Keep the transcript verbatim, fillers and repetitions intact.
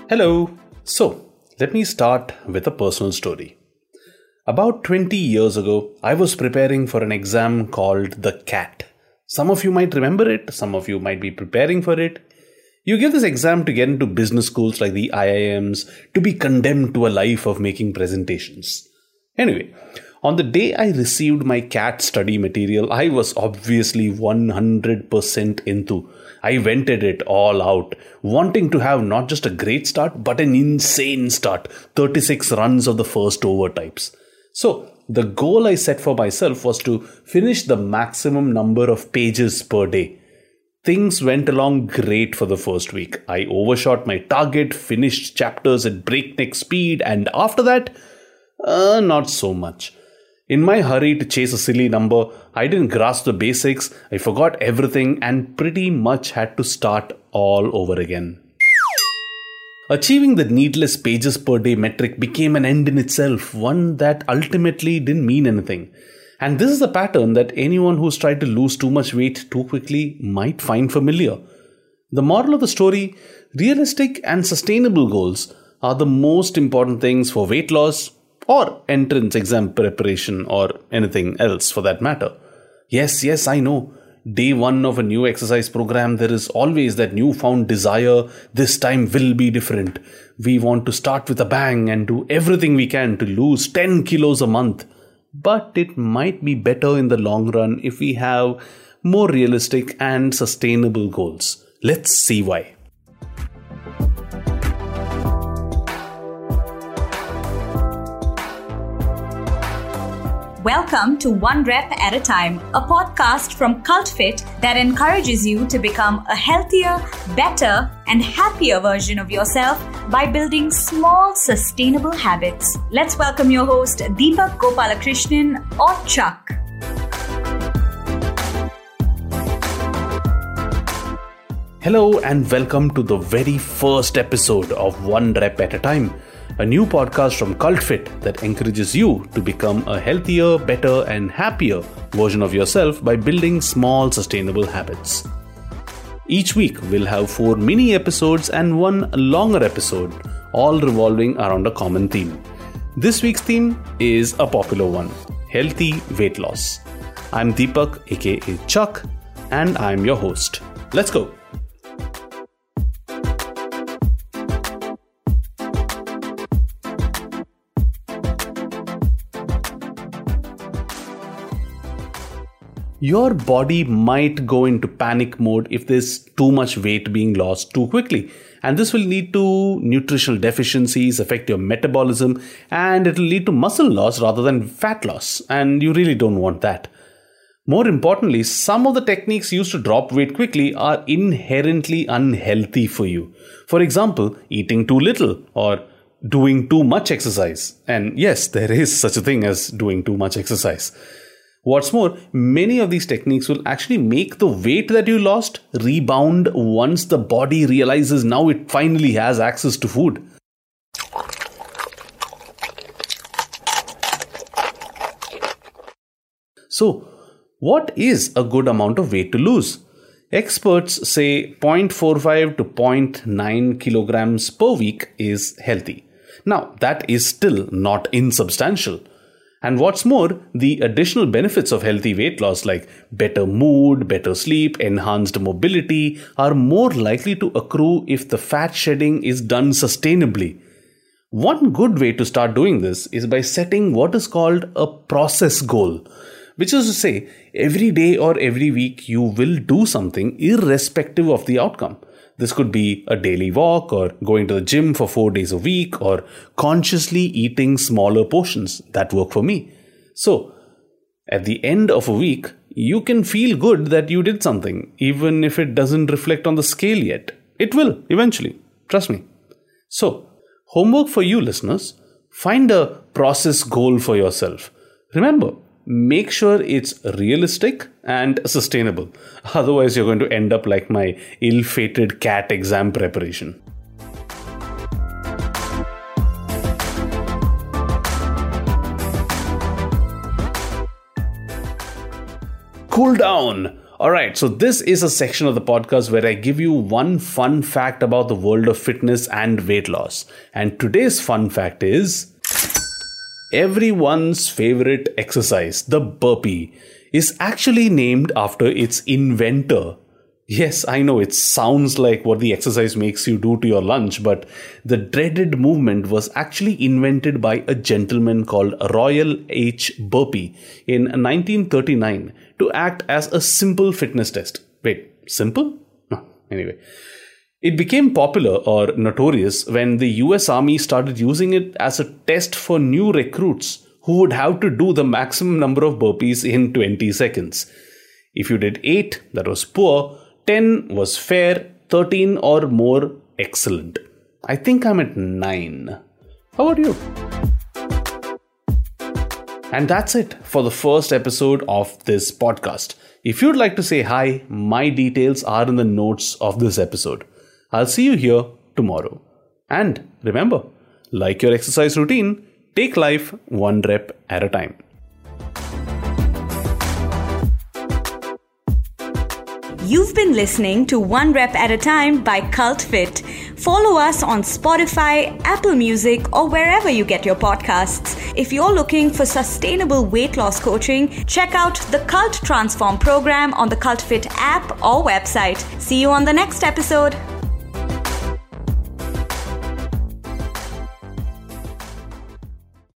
Hello. So, let me start with a personal story. About twenty years ago, I was preparing for an exam called the C A T. Some of you might remember it, some of you might be preparing for it. You give this exam to get into business schools like the I I Ms, to be condemned to a life of making presentations. Anyway, on the day I received my C A T study material, I was obviously one hundred percent into. I vented it all out, wanting to have not just a great start, but an insane start. thirty-six runs of the first over types. So, the goal I set for myself was to finish the maximum number of pages per day. Things went along great for the first week. I overshot my target, finished chapters at breakneck speed, and after that, uh, not so much. In my hurry to chase a silly number, I didn't grasp the basics, I forgot everything, and pretty much had to start all over again. Achieving the needless pages per day metric became an end in itself, one that ultimately didn't mean anything. And this is a pattern that anyone who's tried to lose too much weight too quickly might find familiar. The moral of the story: realistic and sustainable goals are the most important things for weight loss, or entrance exam preparation, or anything else for that matter. Yes, yes, I know. Day one of a new exercise program, there is always that newfound desire. This time will be different. We want to start with a bang and do everything we can to lose ten kilos a month. But it might be better in the long run if we have more realistic and sustainable goals. Let's see why. Welcome to One Rep at a Time, a podcast from CultFit that encourages you to become a healthier, better, and happier version of yourself by building small, sustainable habits. Let's welcome your host, Deepak Gopalakrishnan, or Chuck. Hello and welcome to the very first episode of One Rep at a Time, a new podcast from CultFit that encourages you to become a healthier, better, and happier version of yourself by building small, sustainable habits. Each week, we'll have four mini episodes and one longer episode, all revolving around a common theme. This week's theme is a popular one: healthy weight loss. I'm Deepak, aka Chuck, and I'm your host. Let's go. Your body might go into panic mode if there's too much weight being lost too quickly. And this will lead to nutritional deficiencies, affect your metabolism, and it will lead to muscle loss rather than fat loss. And you really don't want that. More importantly, some of the techniques used to drop weight quickly are inherently unhealthy for you. For example, eating too little or doing too much exercise. And yes, there is such a thing as doing too much exercise. What's more, many of these techniques will actually make the weight that you lost rebound once the body realizes now it finally has access to food. So, what is a good amount of weight to lose? Experts say zero point four five to zero point nine kilograms per week is healthy. Now, that is still not insubstantial. And what's more, the additional benefits of healthy weight loss like better mood, better sleep, enhanced mobility are more likely to accrue if the fat shedding is done sustainably. One good way to start doing this is by setting what is called a process goal, which is to say, every day or every week you will do something irrespective of the outcome. This could be a daily walk, or going to the gym for four days a week, or consciously eating smaller portions. That work for me. So, at the end of a week, you can feel good that you did something, even if it doesn't reflect on the scale yet. It will, eventually. Trust me. So, homework for you listeners. Find a process goal for yourself. Remember, make sure it's realistic and sustainable. Otherwise, you're going to end up like my ill-fated C A T exam preparation. Cool down. Alright, so this is a section of the podcast where I give you one fun fact about the world of fitness and weight loss. And today's fun fact is, everyone's favorite exercise, the burpee, is actually named after its inventor. Yes, I know it sounds like what the exercise makes you do to your lunch, but the dreaded movement was actually invented by a gentleman called Royal H. Burpee in nineteen thirty-nine to act as a simple fitness test. Wait, simple? No, anyway. It became popular or notorious when the U S Army started using it as a test for new recruits who would have to do the maximum number of burpees in twenty seconds. If you did eight, that was poor. ten was fair, thirteen or more, excellent. I think I'm at nine. How about you? And that's it for the first episode of this podcast. If you'd like to say hi, my details are in the notes of this episode. I'll see you here tomorrow. And remember, like your exercise routine, take life one rep at a time. You've been listening to One Rep at a Time by Cult Fit. Follow us on Spotify, Apple Music, or wherever you get your podcasts. If you're looking for sustainable weight loss coaching, check out the Cult Transform program on the Cult Fit app or website. See you on the next episode.